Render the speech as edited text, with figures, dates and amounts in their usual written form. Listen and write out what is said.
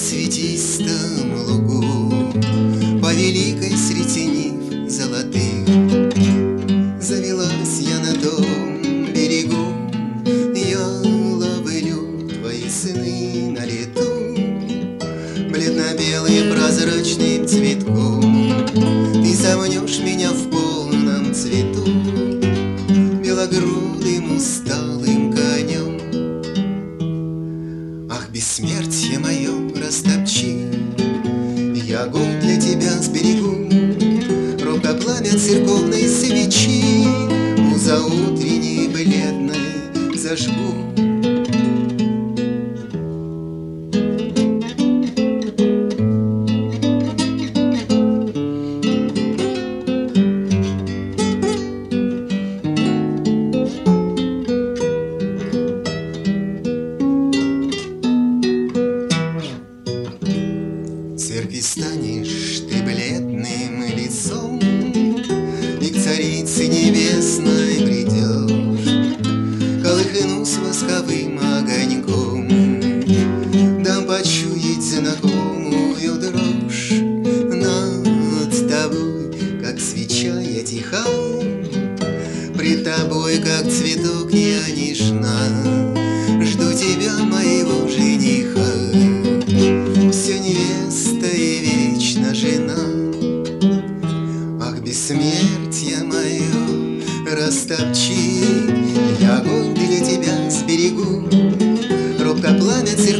цветистом лугу, по великой среди нив золотых, завелась я на том берегу. Я ловлю твои сны на лету, бледно-белый прозрачным цветком. Ты замнешь меня в полном цвету белогрудым усталым конем. Ах, бессмертие мое растопчи, я огонь для тебя сберегу, робко пламя церковной свечи у заутренней бледной зажгу. В церкви станешь ты бледным лицом, и к царице небесной придешь. Колыхнусь восковым огоньком, дам почуять знакомую дрожь. Над тобой, как свеча, я тиха, пред тобой, как цветок, я нежна. Жду тебя, моего жениха, все невеста и вечно жена. Ах, бессмертие мое растопчи, я огонь для тебя сберегу, робко пламя церковной